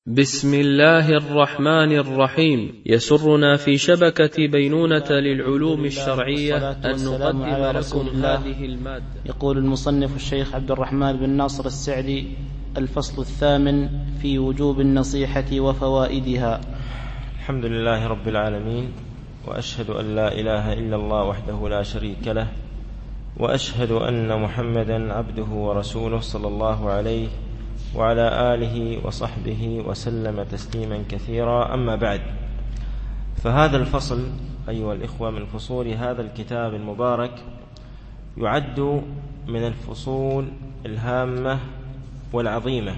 بسم الله الرحمن الرحيم. يسرنا في شبكة بينونة للعلوم الشرعية أن نقدم لكم هذه المادة. يقول المصنف الشيخ عبد الرحمن بن ناصر السعدي: الفصل الثامن في وجوب النصيحة وفوائدها. الحمد لله رب العالمين، وأشهد أن لا إله إلا الله وحده لا شريك له، وأشهد أن محمدا عبده ورسوله صلى الله عليه وعلى آله وصحبه وسلم تسليما كثيرا. أما بعد، فهذا الفصل أيها الإخوة من فصول هذا الكتاب المبارك يعد من الفصول الهامة والعظيمة،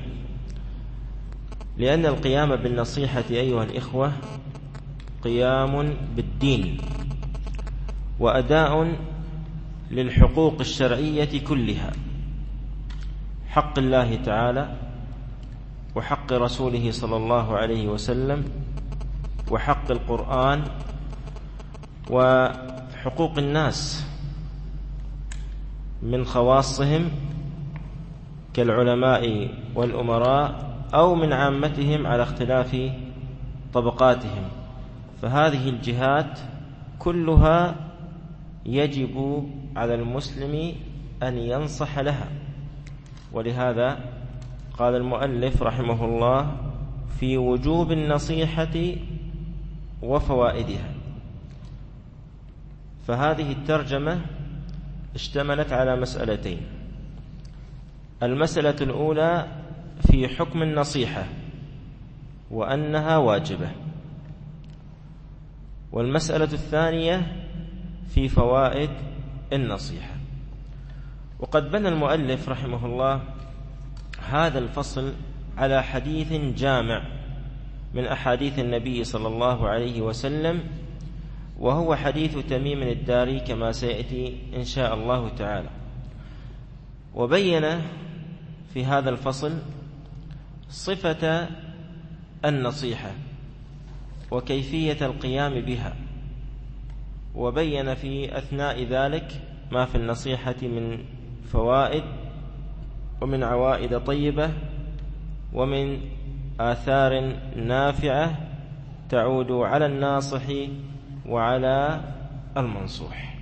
لأن القيام بالنصيحة أيها الإخوة قيام بالدين وأداء للحقوق الشرعية كلها، حق الله تعالى وحق رسوله صلى الله عليه وسلم وحق القرآن وحقوق الناس من خواصهم كالعلماء والأمراء أو من عامتهم على اختلاف طبقاتهم. فهذه الجهات كلها يجب على المسلم أن ينصح لها، ولهذا قال المؤلف رحمه الله في وجوب النصيحة وفوائدها. فهذه الترجمة اشتملت على مسألتين: المسألة الأولى في حكم النصيحة وأنها واجبة، والمسألة الثانية في فوائد النصيحة. وقد بنى المؤلف رحمه الله هذا الفصل على حديث جامع من أحاديث النبي صلى الله عليه وسلم، وهو حديث تميم الداري كما سيأتي إن شاء الله تعالى. وبين في هذا الفصل صفة النصيحة وكيفية القيام بها، وبين في أثناء ذلك ما في النصيحة من فوائد ومن عوائد طيبة ومن آثار نافعة تعود على الناصح وعلى المنصوح.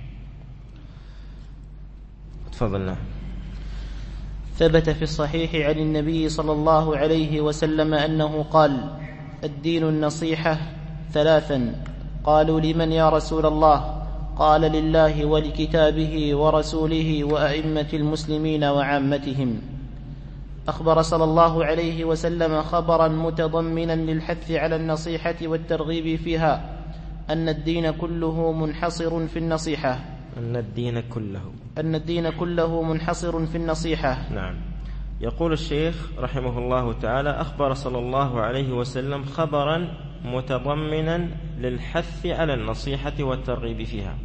تفضلنا. ثبت في الصحيح عن النبي صلى الله عليه وسلم أنه قال: الدين النصيحة ثلاثا. قالوا: لمن يا رسول الله؟ قال: لله ولكتابه ورسوله وأئمة المسلمين وعامتهم. أخبر صلى الله عليه وسلم خبرا متضمنا للحث على النصيحة والترغيب فيها أن الدين كله منحصر في النصيحة. أن الدين كله منحصر في النصيحة. نعم. يقول الشيخ رحمه الله تعالى: أخبر صلى الله عليه وسلم خبرا متضمنا للحث على النصيحة والترغيب فيها.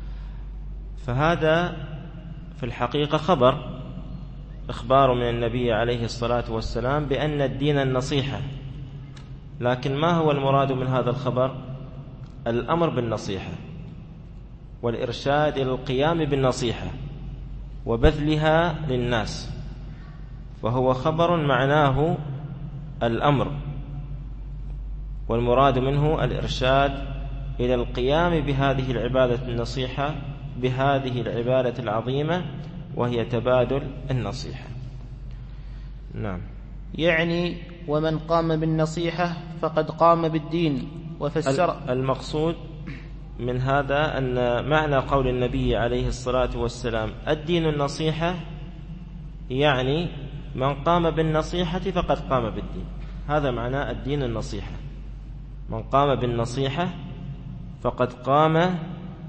فهذا في الحقيقة إخبار من النبي عليه الصلاة والسلام بأن الدين النصيحة، لكن ما هو المراد من هذا الخبر؟ الأمر بالنصيحة والإرشاد إلى القيام بالنصيحة وبذلها للناس، فهو خبر معناه الأمر، والمراد منه الإرشاد إلى القيام بهذه العبادة النصيحة، بهذه العبادة العظيمة وهي تبادل النصيحة. نعم. يعني ومن قام بالنصيحة فقد قام بالدين. وفسر المقصود من هذا أن معنى قول النبي عليه الصلاة والسلام الدين النصيحة، يعني من قام بالنصيحة فقد قام بالدين. هذا معنى الدين النصيحة، من قام بالنصيحة فقد قام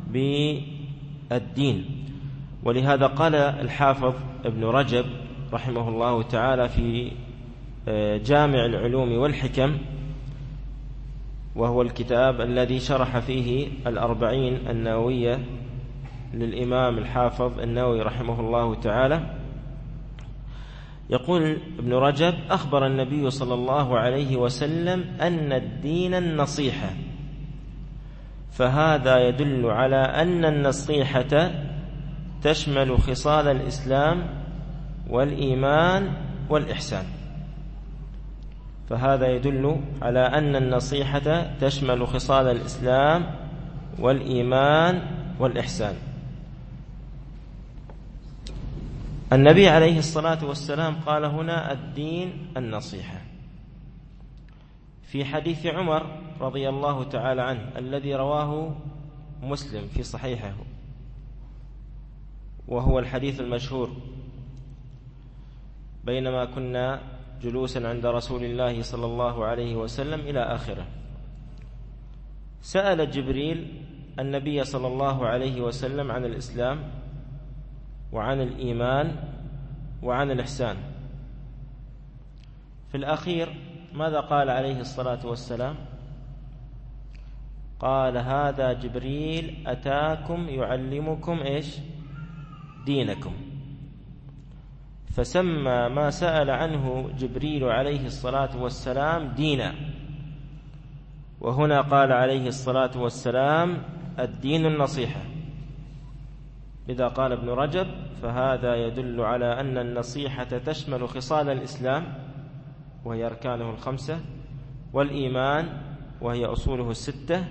بالدين. ولهذا قال الحافظ ابن رجب رحمه الله تعالى في جامع العلوم والحكم، وهو الكتاب الذي شرح فيه الأربعين النووية للإمام الحافظ النووي رحمه الله تعالى، يقول ابن رجب: أخبر النبي صلى الله عليه وسلم أن الدين النصيحة، فهذا يدل على أن النصيحة تشمل خصال الإسلام والإيمان والإحسان. فهذا يدل على أن النصيحة تشمل خصال الإسلام والإيمان والإحسان. النبي عليه الصلاة والسلام قال هنا الدين النصيحة. في حديث عمر رضي الله تعالى عنه الذي رواه مسلم في صحيحه، وهو الحديث المشهور: بينما كنا جلوسا عند رسول الله صلى الله عليه وسلم إلى آخره، سأل جبريل النبي صلى الله عليه وسلم عن الإسلام وعن الإيمان وعن الإحسان. في الأخير ماذا قال عليه الصلاة والسلام؟ قال: هذا جبريل أتاكم يعلمكم إيش؟ دينكم. فسمى ما سأل عنه جبريل عليه الصلاة والسلام دينا. وهنا قال عليه الصلاة والسلام الدين النصيحة. إذا قال ابن رجب فهذا يدل على أن النصيحة تشمل خصال الإسلام وهي أركانه الخمسة، والإيمان وهي أصوله الستة،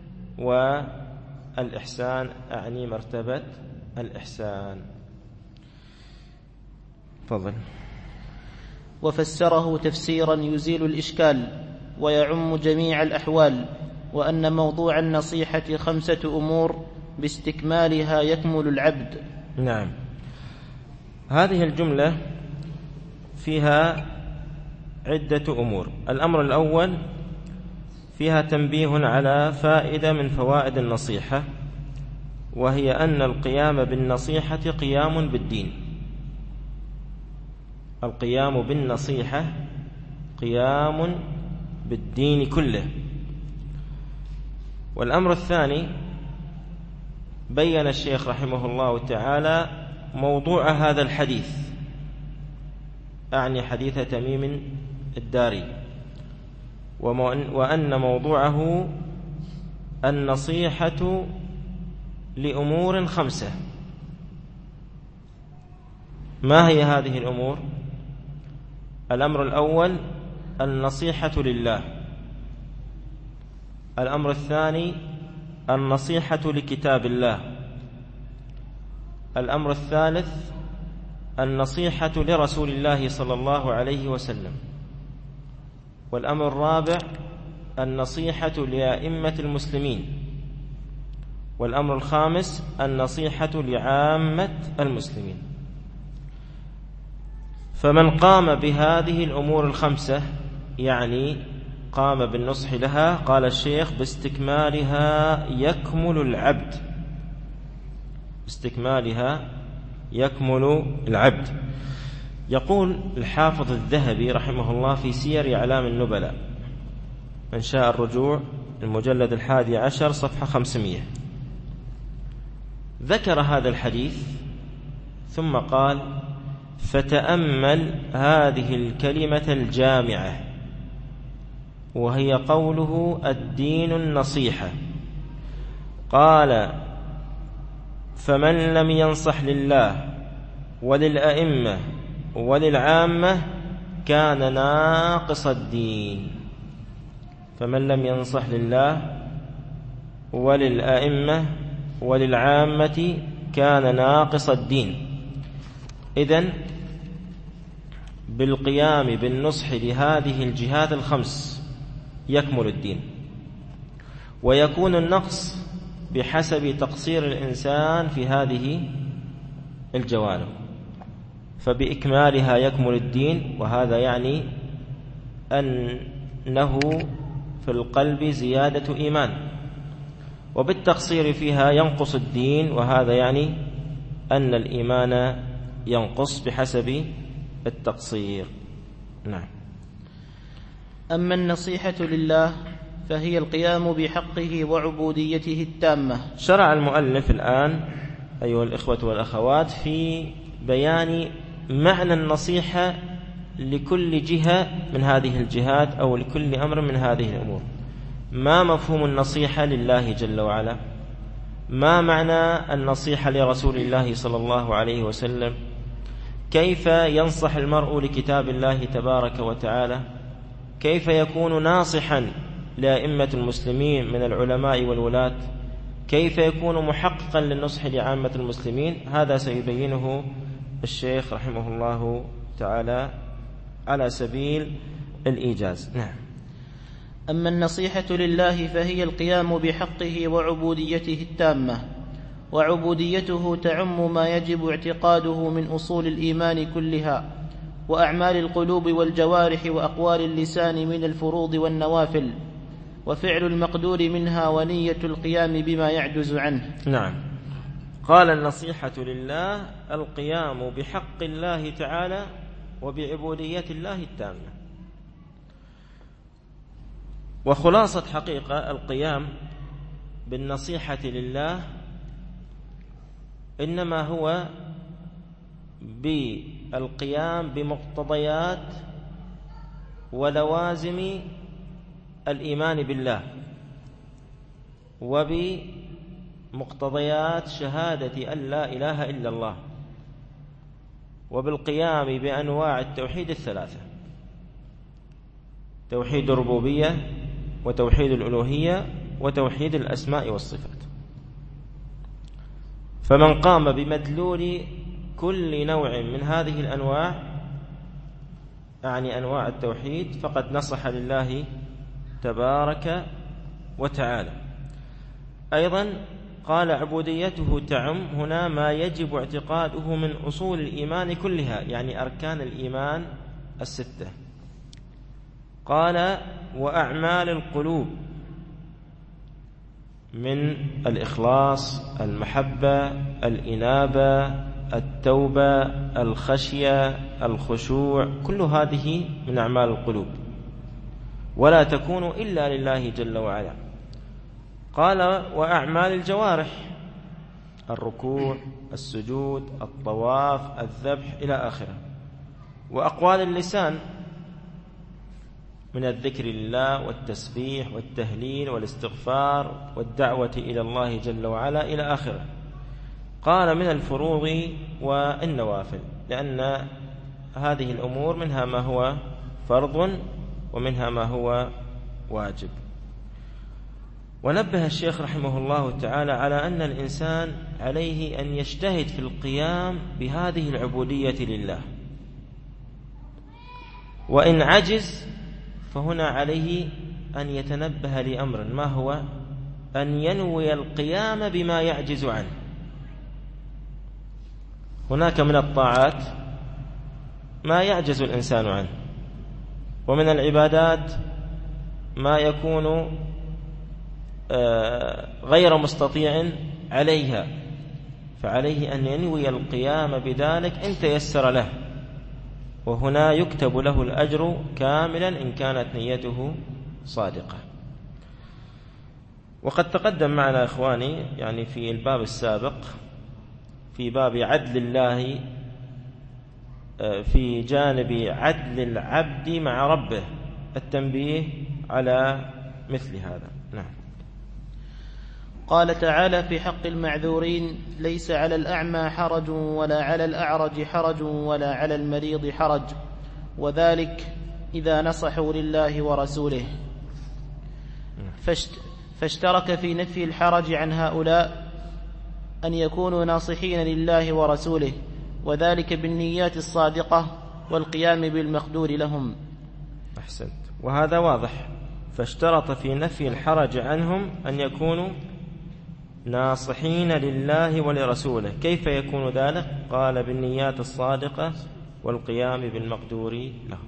والإحسان أعني مرتبة الإحسان. تفضل. وفسره تفسيرا يزيل الإشكال ويعم جميع الأحوال، وأن موضوع النصيحة 5 أمور باستكمالها يكمل العبد. نعم، هذه الجملة فيها عدة أمور. الأمر الأول فيها تنبيه على فائدة من فوائد النصيحة، وهي أن القيام بالنصيحة قيام بالدين. القيام بالنصيحة قيام بالدين كله. والأمر الثاني بين الشيخ رحمه الله تعالى موضوع هذا الحديث، أعني حديث تميم الداري، وأن موضوعه النصيحة لأمور 5. ما هي هذه الأمور؟ الأمر الأول النصيحة لله. الأمر الثاني النصيحة لكتاب الله. الأمر الثالث النصيحة لرسول الله صلى الله عليه وسلم. والأمر الرابع النصيحة لأئمة المسلمين. والأمر الخامس النصيحة لعامة المسلمين. فمن قام بهذه الأمور 5 يعني قام بالنصح لها، قال الشيخ باستكمالها يكمل العبد. باستكمالها يكمل العبد. يقول الحافظ الذهبي رحمه الله في سير أعلام النبلاء، من شاء الرجوع المجلد 11 صفحة 500، ذكر هذا الحديث ثم قال: فتأمل هذه الكلمة الجامعة، وهي قوله الدين النصيحة. قال: فمن لم ينصح لله وللأئمة وللعامة كان ناقص الدين. فمن لم ينصح لله وللأئمة وللعامة كان ناقص الدين. إذن بالقيام بالنصح لهذه الجهات 5 يكمل الدين، ويكون النقص بحسب تقصير الإنسان في هذه الجوانب. فبإكمالها يكمل الدين، وهذا يعني أنه في القلب زيادة إيمان، وبالتقصير فيها ينقص الدين، وهذا يعني أن الإيمان ينقص بحسب التقصير. نعم. أما النصيحة لله فهي القيام بحقه وعبوديته التامة. شرع المؤلف الآن أيها الإخوة والأخوات في بيان معنى النصيحة لكل جهة من هذه الجهات أو لكل أمر من هذه الأمور. ما مفهوم النصيحة لله جل وعلا؟ ما معنى النصيحة لرسول الله صلى الله عليه وسلم؟ كيف ينصح المرء لكتاب الله تبارك وتعالى؟ كيف يكون ناصحا لأئمة المسلمين من العلماء والولاة؟ كيف يكون محققا للنصح لعامة المسلمين؟ هذا سيبينه الشيخ رحمه الله تعالى على سبيل الإيجاز. نعم. أما النصيحة لله فهي القيام بحقه وعبوديته التامة، وعبوديته تعم ما يجب اعتقاده من أصول الإيمان كلها، وأعمال القلوب والجوارح وأقوال اللسان من الفروض والنوافل، وفعل المقدور منها، ونية القيام بما يعجز عنه. نعم. قال النصيحة لله القيام بحق الله تعالى وبعبودية الله التامة. وخلاصة حقيقة القيام بالنصيحة لله إنما هو بالقيام بمقتضيات ولوازم الإيمان بالله، وبمقتضيات شهادة أن لا إله إلا الله، وبالقيام بأنواع التوحيد الثلاثة: توحيد الربوبية، وتوحيد الألوهية، وتوحيد الأسماء والصفات. فمن قام بمدلول كل نوع من هذه الأنواع، يعني أنواع التوحيد، فقد نصح لله تبارك وتعالى. أيضا قال عبوديته تعم هنا ما يجب اعتقاده من أصول الإيمان كلها، يعني أركان الإيمان الستة. قال وأعمال القلوب من الإخلاص، المحبة، الإنابة، التوبة، الخشية، الخشوع، كل هذه من أعمال القلوب، ولا تكون إلا لله جل وعلا. قال وأعمال الجوارح: الركوع، السجود، الطواف، الذبح، إلى آخره. وأقوال اللسان من الذكر لله والتسبيح والتهليل والاستغفار والدعوة إلى الله جل وعلا، إلى آخره. قال من الفروض والنوافل، لأن هذه الأمور منها ما هو فرض ومنها ما هو واجب. ونبه الشيخ رحمه الله تعالى على أن الإنسان عليه أن يجتهد في القيام بهذه العبودية لله، وإن عجز فهنا عليه أن يتنبه لأمر، ما هو؟ أن ينوي القيام بما يعجز عنه. هناك من الطاعات ما يعجز الإنسان عنه، ومن العبادات ما يكون غير مستطيع عليها، فعليه أن ينوي القيام بذلك إن تيسر له، وهنا يكتب له الأجر كاملا إن كانت نيته صادقة. وقد تقدم معنا إخواني يعني في الباب السابق في باب عدل الله في جانب عدل العبد مع ربه التنبيه على مثل هذا. نعم. قال تعالى في حق المعذورين: ليس على الأعمى حرج ولا على الأعرج حرج ولا على المريض حرج، وذلك إذا نصحوا لله ورسوله. فاشترك في نفي الحرج عن هؤلاء أن يكونوا ناصحين لله ورسوله، وذلك بالنيات الصادقة والقيام بالمقدور لهم. أحسنت. وهذا واضح. فاشترط في نفي الحرج عنهم أن يكونوا ناصحين لله ولرسوله. كيف يكون ذلك؟ قال بالنيات الصادقة والقيام بالمقدور لهم.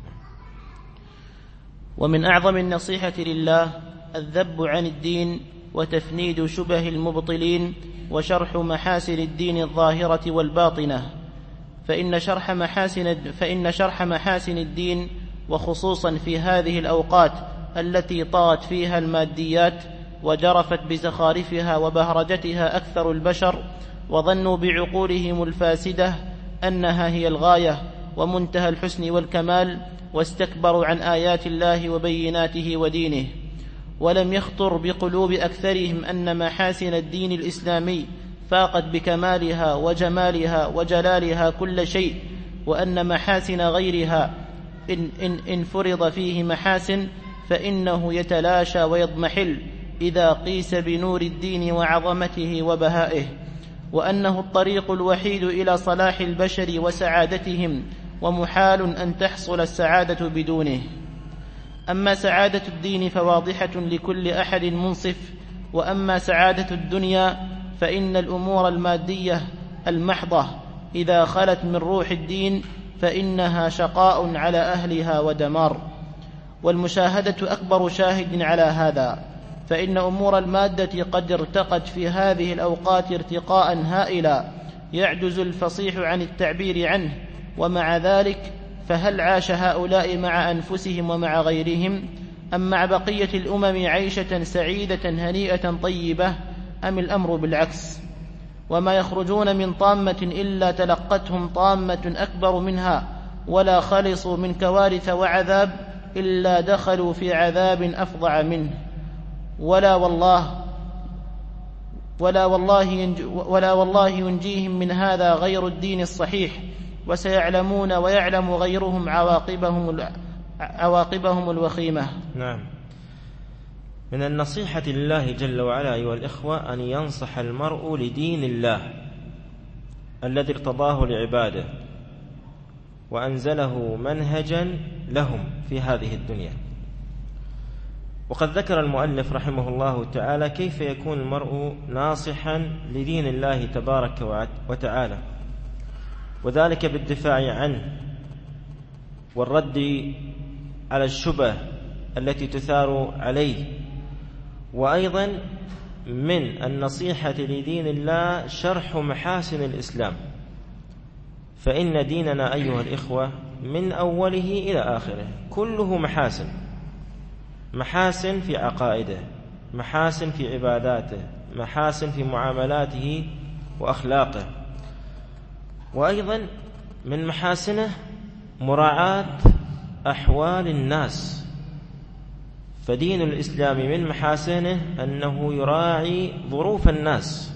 ومن أعظم النصيحة لله الذب عن الدين وتفنيد شبه المبطلين وشرح محاسن الدين الظاهرة والباطنة، فإن شرح محاسن الدين، وخصوصا في هذه الأوقات التي طغت فيها الماديات وجرفت بزخارفها وبهرجتها أكثر البشر، وظنوا بعقولهم الفاسدة أنها هي الغاية ومنتهى الحسن والكمال، واستكبروا عن آيات الله وبيناته ودينه، ولم يخطر بقلوب أكثرهم أن محاسن الدين الإسلامي فاقت بكمالها وجمالها وجلالها كل شيء، وأن محاسن غيرها إن فرض فيه محاسن فإنه يتلاشى ويضمحل إذا قيس بنور الدين وعظمته وبهائه، وأنه الطريق الوحيد إلى صلاح البشر وسعادتهم، ومحال أن تحصل السعادة بدونه. أما سعادة الدين فواضحة لكل أحد منصف، وأما سعادة الدنيا فإن الأمور المادية المحضة إذا خلت من روح الدين فإنها شقاء على أهلها ودمار. والمشاهدة أكبر شاهد على هذا، فإن أمور المادة قد ارتقت في هذه الأوقات ارتقاء هائلا يعجز الفصيح عن التعبير عنه، ومع ذلك فهل عاش هؤلاء مع أنفسهم ومع غيرهم، أم مع بقية الأمم عيشة سعيدة هنيئة طيبة، أم الأمر بالعكس؟ وما يخرجون من طامة إلا تلقتهم طامة أكبر منها، ولا خلصوا من كوارث وعذاب إلا دخلوا في عذاب أفظع منه. ولا والله ينجيهم من هذا غير الدين الصحيح، وسيعلمون ويعلم غيرهم عواقبهم الوخيمة. نعم. من النصيحة لله جل وعلا أيها الإخوة أن ينصح المرء لدين الله الذي ارتضاه لعباده وأنزله منهجا لهم في هذه الدنيا. وقد ذكر المؤلف رحمه الله تعالى كيف يكون المرء ناصحا لدين الله تبارك وتعالى، وذلك بالدفاع عنه والرد على الشبه التي تثار عليه. وأيضا من النصيحة لدين الله شرح محاسن الإسلام، فإن ديننا أيها الإخوة من أوله إلى آخره كله محاسن، محاسن في عقائده، محاسن في عباداته، محاسن في معاملاته وأخلاقه. وأيضا من محاسنه مراعاة أحوال الناس، فدين الإسلام من محاسنه أنه يراعي ظروف الناس،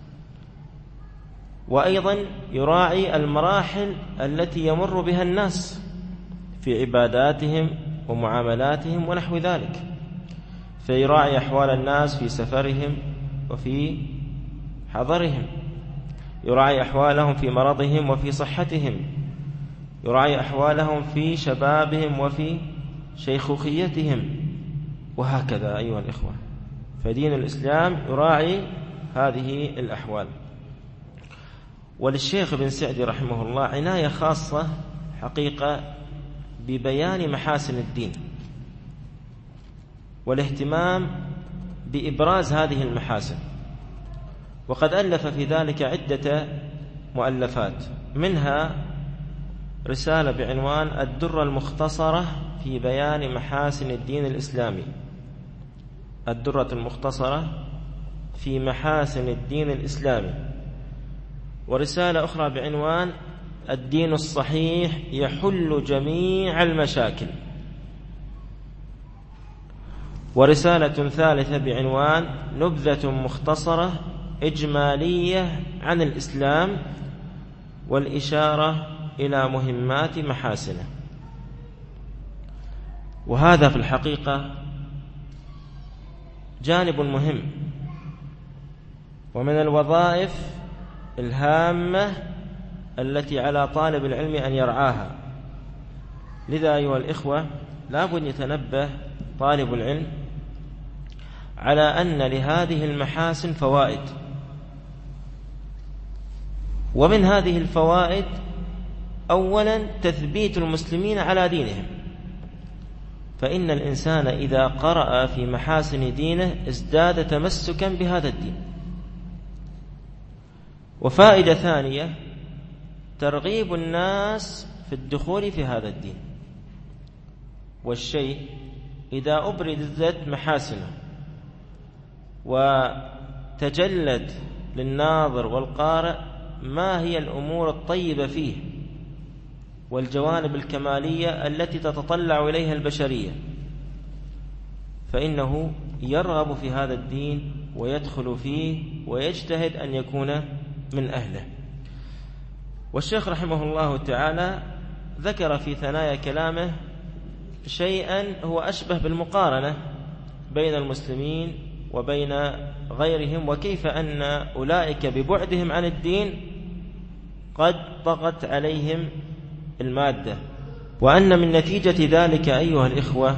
وأيضا يراعي المراحل التي يمر بها الناس في عباداتهم ومعاملاتهم ونحو ذلك، فيراعي أحوال الناس في سفرهم وفي حضرهم، يراعي أحوالهم في مرضهم وفي صحتهم، يراعي أحوالهم في شبابهم وفي شيخوخيتهم، وهكذا أيها الإخوة. فدين الإسلام يراعي هذه الأحوال. وللشيخ ابن سعدي رحمه الله عناية خاصة حقيقة ببيان محاسن الدين والاهتمام بإبراز هذه المحاسن، وقد ألف في ذلك عدة مؤلفات، منها رسالة بعنوان الدرة المختصرة في بيان محاسن الدين الإسلامي، الدرة المختصرة في محاسن الدين الإسلامي، ورسالة أخرى بعنوان الدين الصحيح يحل جميع المشاكل، ورسالة ثالثة بعنوان نبذة مختصرة إجمالية عن الإسلام والإشارة إلى مهمات محاسنه. وهذا في الحقيقة جانب مهم ومن الوظائف الهامة التي على طالب العلم أن يرعاها. لذا أيها الإخوة لا بد يتنبه طالب العلم على أن لهذه المحاسن فوائد، ومن هذه الفوائد أولا تثبيت المسلمين على دينهم، فإن الإنسان إذا قرأ في محاسن دينه ازداد تمسكا بهذا الدين. وفائدة ثانية ترغيب الناس في الدخول في هذا الدين، والشيء إذا أبرزت محاسنه وتجلت للناظر والقارئ ما هي الأمور الطيبة فيه والجوانب الكمالية التي تتطلع إليها البشرية، فإنه يرغب في هذا الدين ويدخل فيه ويجتهد أن يكون من أهله. والشيخ رحمه الله تعالى ذكر في ثنايا كلامه شيئا هو أشبه بالمقارنة بين المسلمين وبين غيرهم، وكيف أن أولئك ببعدهم عن الدين قد طغت عليهم المادة، وأن من نتيجة ذلك أيها الإخوة،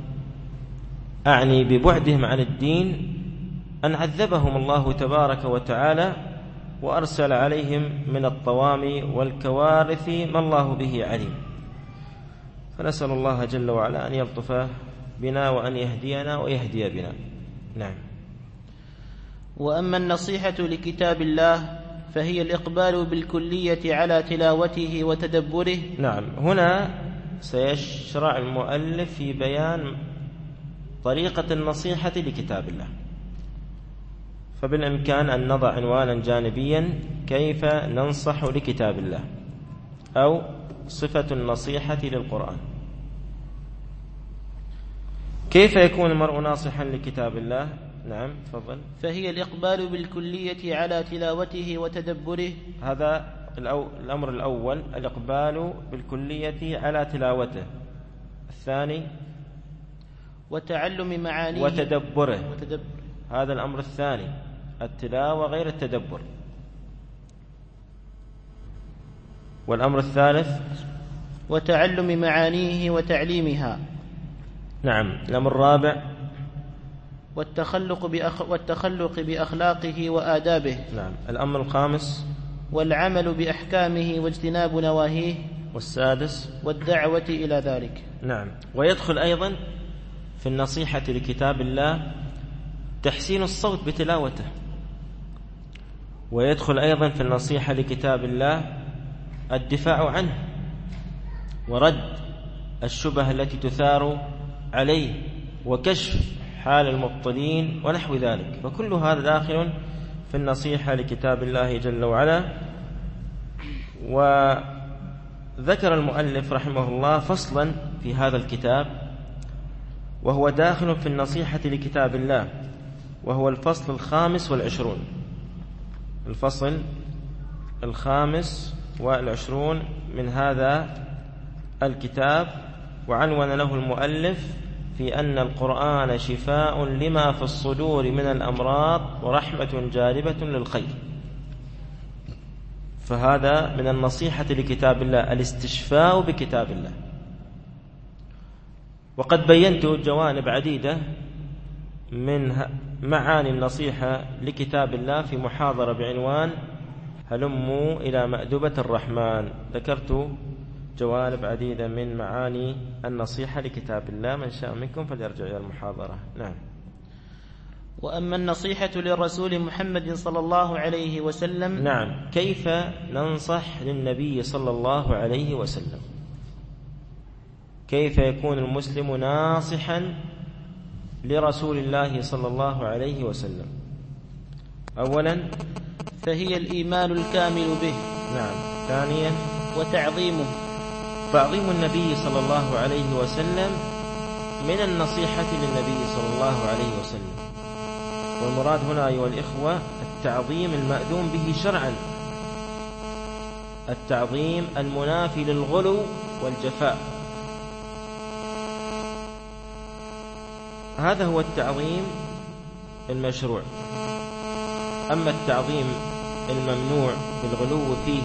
أعني ببعدهم عن الدين، أن عذبهم الله تبارك وتعالى وأرسل عليهم من الطوامي والكوارث ما الله به عليم. فنسأل الله جل وعلا أن يلطف بنا وأن يهدينا ويهدي بنا. نعم. وأما النصيحة لكتاب الله فهي الإقبال بالكلية على تلاوته وتدبره. نعم، هنا سيشرع المؤلف في بيان طريقة النصيحة لكتاب الله، فبالإمكان أن نضع عنوانا جانبيا: كيف ننصح لكتاب الله، أو صفة النصيحة للقرآن. كيف يكون المرء ناصحا لكتاب الله؟ نعم، تفضل. فهي الإقبال بالكلية على تلاوته وتدبره. هذا الأمر الأول، الإقبال بالكلية على تلاوته. الثاني وتعلم معانيه وتدبره. هذا الأمر الثاني، التلاوة غير التدبر. والأمر الثالث وتعلم معانيه وتعليمها. نعم. الأمر الرابع والتخلق بأخلاقه وآدابه. نعم. الأمر الخامس والعمل بأحكامه واجتناب نواهيه. والسادس والدعوة إلى ذلك. نعم. ويدخل أيضا في النصيحة لكتاب الله تحسين الصوت بتلاوته، ويدخل أيضا في النصيحة لكتاب الله الدفاع عنه ورد الشبه التي تثار عليه وكشف حال المبطلين ونحو ذلك، فكل هذا داخل في النصيحة لكتاب الله جل وعلا. وذكر المؤلف رحمه الله فصلا في هذا الكتاب وهو داخل في النصيحة لكتاب الله، وهو الفصل 25. الفصل 25 من هذا الكتاب، وعنون له المؤلف في أن القرآن شفاء لما في الصدور من الأمراض ورحمة جالبة للخير. فهذا من النصيحة لكتاب الله، الاستشفاء بكتاب الله. وقد بينت جوانب عديدة من معاني النصيحة لكتاب الله في محاضرة بعنوان هلموا إلى مأدبة الرحمن. ذكرت جوانب عديدة من معاني النصيحة لكتاب الله، من شاء منكم فليرجع إلى المحاضرة. نعم. وأما النصيحة للرسول محمد صلى الله عليه وسلم. نعم. كيف ننصح للنبي صلى الله عليه وسلم؟ كيف يكون المسلم ناصحا لرسول الله صلى الله عليه وسلم؟ أولا فهي الإيمان الكامل به. نعم. ثانيا وتعظيمه. تعظيم النبي صلى الله عليه وسلم من النصيحة للنبي صلى الله عليه وسلم، والمراد هنا أيها الإخوة التعظيم المأذون به شرعا، التعظيم المنافي للغلو والجفاء. هذا هو التعظيم المشروع. أما التعظيم الممنوع بالغلو فيه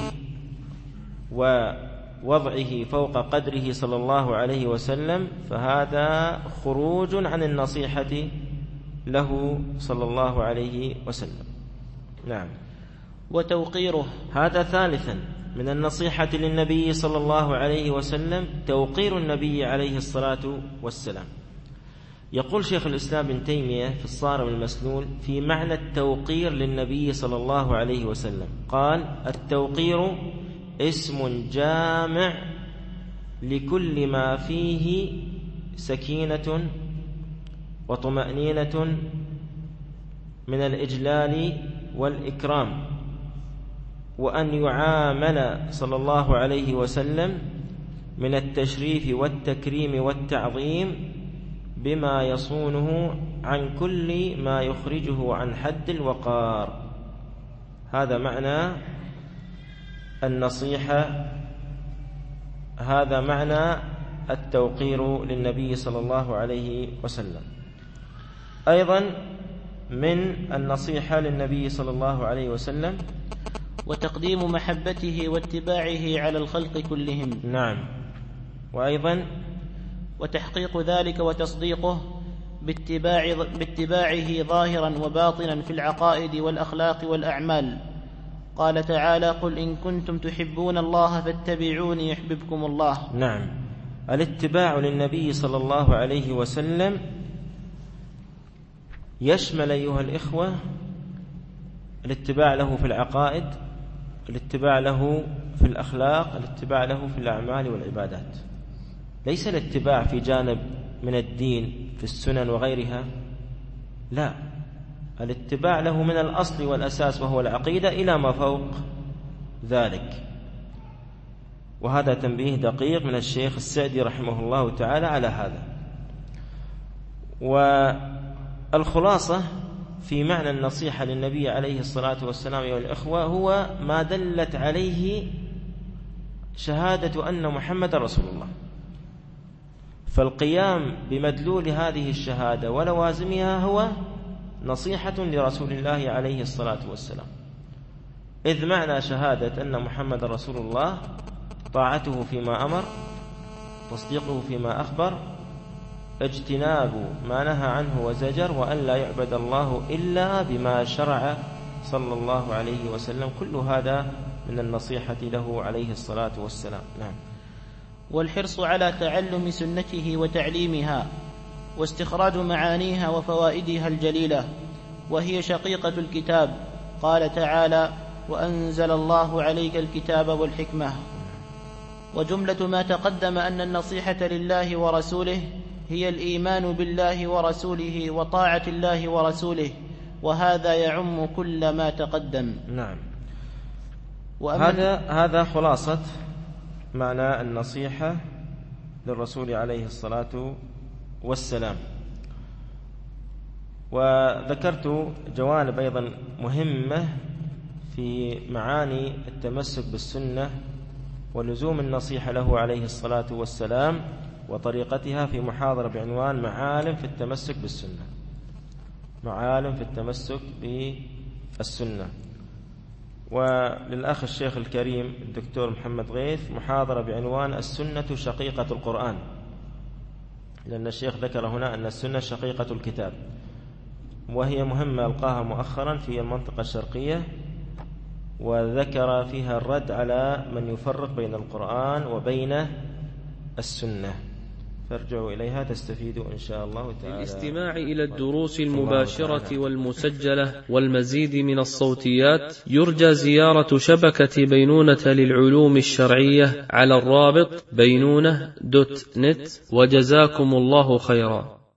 ووضعه فوق قدره صلى الله عليه وسلم فهذا خروج عن النصيحة له صلى الله عليه وسلم. نعم. وتوقيره. هذا ثالثا من النصيحة للنبي صلى الله عليه وسلم توقير النبي عليه الصلاة والسلام. يقول شيخ الإسلام ابن تيمية في الصارم المسلول في معنى التوقير للنبي صلى الله عليه وسلم، قال: التوقير اسم جامع لكل ما فيه سكينة وطمأنينة من الإجلال والإكرام، وأن يعامل صلى الله عليه وسلم من التشريف والتكريم والتعظيم بما يصونه عن كل ما يخرجه عن حد الوقار. هذا معنى النصيحة هذا معنى التوقير للنبي صلى الله عليه وسلم. أيضا من النصيحة للنبي صلى الله عليه وسلم وتقديم محبته واتباعه على الخلق كلهم. نعم. وأيضا وتحقيق ذلك وتصديقه باتباعه ظاهرا وباطنا في العقائد والأخلاق والأعمال. قال تعالى: قل إن كنتم تحبون الله فاتبعوني يحببكم الله. نعم. الاتباع للنبي صلى الله عليه وسلم يشمل أيها الإخوة الاتباع له في العقائد، الاتباع له في الأخلاق، الاتباع له في الأعمال والعبادات. ليس الاتباع في جانب من الدين في السنن وغيرها، لا، الاتباع له من الأصل والأساس وهو العقيدة إلى ما فوق ذلك. وهذا تنبيه دقيق من الشيخ السعدي رحمه الله تعالى على هذا. والخلاصة في معنى النصيحة للنبي عليه الصلاة والسلام أيها الإخوة هو ما دلت عليه شهادة أن محمد رسول الله، فالقيام بمدلول هذه الشهادة ولوازمها هو نصيحة لرسول الله عليه الصلاة والسلام. إذ معنى شهادة أن محمد رسول الله طاعته فيما أمر، تصديقه فيما أخبر، اجتناب ما نهى عنه وزجر، وأن لا يعبد الله إلا بما شرع صلى الله عليه وسلم. كل هذا من النصيحة له عليه الصلاة والسلام. نعم. والحرص على تعلم سنته وتعليمها واستخراج معانيها وفوائدها الجليلة، وهي شقيقة الكتاب. قال تعالى: وأنزل الله عليك الكتاب والحكمة. وجملة ما تقدم أن النصيحة لله ورسوله هي الإيمان بالله ورسوله وطاعة الله ورسوله، وهذا يعم كل ما تقدم. نعم. هذا خلاصة معنى النصيحة للرسول عليه الصلاة والسلام. وذكرت جوانب أيضا مهمة في معاني التمسك بالسنة ولزوم النصيحة له عليه الصلاة والسلام وطريقتها في محاضرة بعنوان معالم في التمسك بالسنة. معالم في التمسك بالسنة. وللأخ الشيخ الكريم الدكتور محمد غيث محاضرة بعنوان السنة شقيقة القرآن، لأن الشيخ ذكر هنا أن السنة شقيقة الكتاب، وهي مهمة ألقاها مؤخرا في المنطقة الشرقية، وذكر فيها الرد على من يفرق بين القرآن وبين السنة، فارجعوا إليها تستفيدوا إن شاء الله تعالى. للاستماع إلى الدروس المباشرة والمسجلة والمزيد من الصوتيات يرجى زيارة شبكة بينونة للعلوم الشرعية على الرابط بينونة.net. وجزاكم الله خيرا.